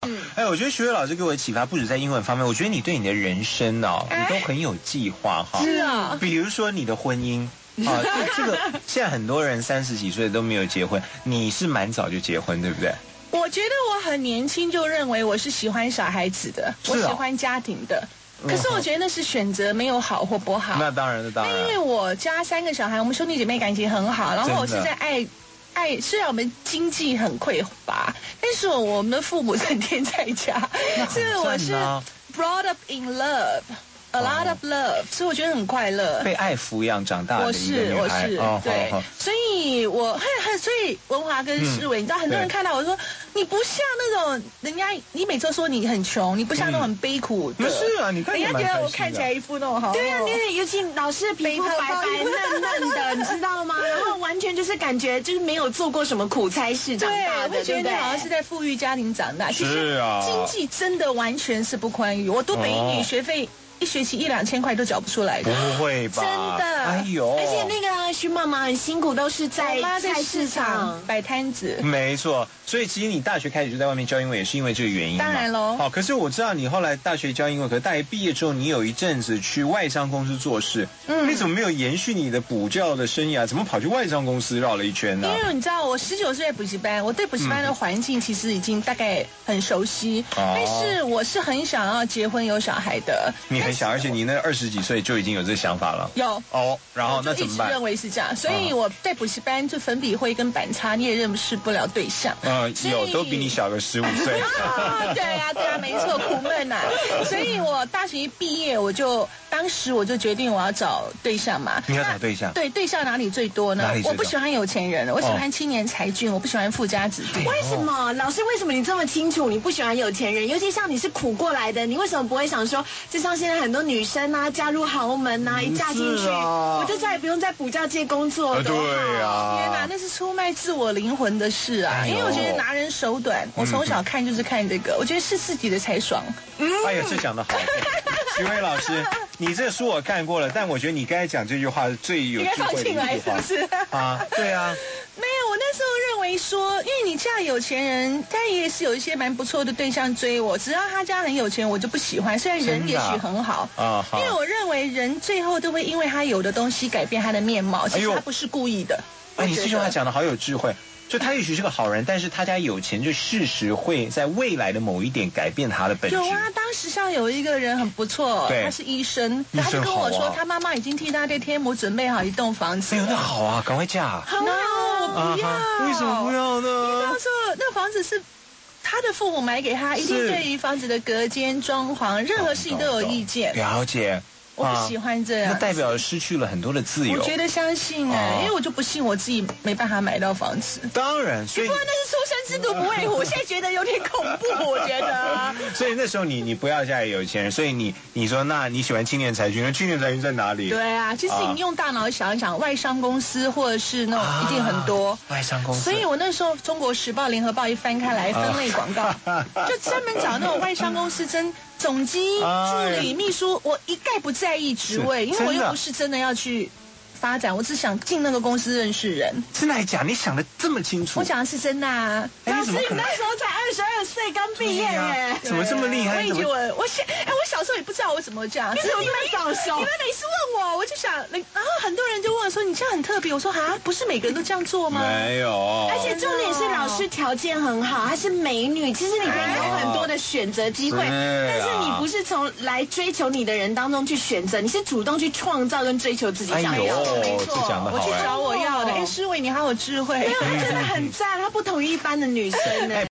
哎，我觉得学伟老师给我的启发不止在英文方面，我觉得你对你的人生你都很有计划哈。 是啊， 比如说你的婚姻。这个现在很多人30几岁都没有结婚，你是蛮早就结婚，对不对？ 我觉得我很年轻就认为我是喜欢小孩子的，我喜欢家庭的。可是我觉得那是选择，没有好或不好。 那当然， 那因为我家3个小孩，我们兄弟姐妹感情很好，然后我是在爱，虽然我们经济很匮乏，但是我们的父母整天在家，所以我是 brought up in love。A lot of love， 所以我觉得很快乐， 被爱抚养长大的一个女孩。 我是，对，所以所以文华跟诗伟，你知道很多人看到我说，你不像那种人家，你每次说你很穷，你不像那种很悲苦的。 不是啊，你看人家觉得我看起来一副那种好。 对啊，尤其老师的皮肤白白嫩嫩的，你知道吗？然后完全就是感觉就是没有做过什么苦差事长大的， 对，我会觉得你好像是在富裕家庭长大。 是啊， 经济真的完全是不宽裕。我读北一女学费。1学期1、2千块都缴不出来的， 不会吧？ 真的， 哎呦！ 而且那个徐妈妈很辛苦，都是在菜市场摆摊子。 没错，所以其实你大学开始就在外面教英文，也是因为这个原因嘛。 当然喽。 可是我知道你后来大学教英文，可是大学毕业之后，你有一阵子去外商公司做事。你怎么没有延续你的补教的生涯？怎么跑去外商公司绕了一圈呢？ 因为你知道，我19岁在补习班，我对补习班的环境其实已经大概很熟悉。但是我是很想要结婚有小孩的。 你很想，而且你那20几岁就已经有这个想法了。 有然后那怎么办？ 一直认为是这样，所以我在补习班就粉笔灰跟板擦，你也认识不了对象。 都比你小个15岁。 对啊，没错，苦闷啊。所以我大学一毕业，当时我就决定我要找对象嘛。 你要找对象？ 对，对象哪里最多呢？我不喜欢有钱人，我喜欢青年才俊，我不喜欢富家子弟。 为什么？老师，为什么你这么清楚你不喜欢有钱人？尤其像你是苦过来的，你为什么不会想说，就像现在很多女生啊，嫁入豪门啊，一嫁进去，我就再也不用在补教界工作了。 对啊， 天哪，那是出卖自我灵魂的事啊！因为我觉得拿人手短，我从小看就是看这个，我觉得是自己的才爽。 哎呀，这讲得好。徐伟老师，你这书我看过了，但我觉得你刚才讲这句话是最有智慧的一句话。 是不是？ 对啊。 没有，我那时候认为说，因为你嫁有钱人，他也是有一些蛮不错的对象追我，只要他家很有钱，我就不喜欢。虽然人也许很好因为我认为人最后都会因为他有的东西改变他的面貌，其实他不是故意的。 你这句话讲得好有智慧。就他也许是个好人，但是他家有钱，就事实会在未来的某一点改变他的本质。 有啊，当时像有一个人很不错，他是医生，他就跟我说，他妈妈已经替他对天母准备好一栋房子。 哎呦，那好啊，赶快嫁。 很好，我不要。 为什么不要呢？ 因为他说那房子是他的父母买给他，一定对于房子的隔间、装潢，任何事情都有意见。 了解。 我不喜欢这样， 那代表失去了很多的自由。 我觉得相信因为我就不信我自己没办法买到房子。 当然，所以不然那是出生之犊不畏虎，我现在觉得有点恐怖，我觉得。 所以那时候你不要嫁给有钱人，所以你说那你喜欢青年才俊，那青年才俊在哪里？ 对啊，其实你用大脑想一想，外商公司或者是那种一定很多外商公司。 所以我那时候《中国时报》《联合报》一翻开来，分类广告就专门找那种外商公司总机、助理、秘书，我一概不在意职位，因为我又不是真的要去发展，我只想进那个公司认识人。 真的还假？你想得这么清楚？ 我讲的是真的啊。 老师，你那时候才22岁，刚毕业耶， 怎么这么厉害？ 我小时候也不知道为什么这样， 你怎么那么早熟？ 你们每次问我就想，然后很多人就问我说：“你这样很特别。”我说：“不是每个人都这样做吗？” 没有。 而且重点是老师条件很好，她是美女，其实你可以有很多的选择机会，但是你不是从来追求你的人当中去选择，你是主动去创造跟追求自己想要的。 没错， 我去找我要的。诗伟，你好有智慧。 没有，她真的很赞，她不同于一般的女生呢。